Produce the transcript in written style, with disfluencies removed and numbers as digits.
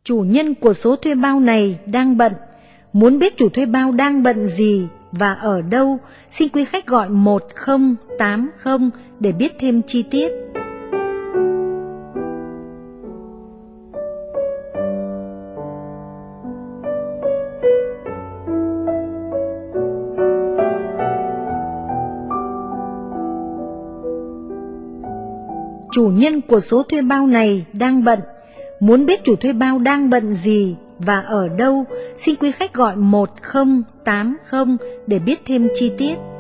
Chủ nhân của số thuê bao này đang bận. Muốn biết chủ thuê bao đang bận gì và ở đâu, xin quý khách gọi 1080 để biết thêm chi tiết. Chủ nhân của số thuê bao này đang bận. Muốn biết chủ thuê bao đang bận gì và ở đâu, xin quý khách gọi 1080 để biết thêm chi tiết.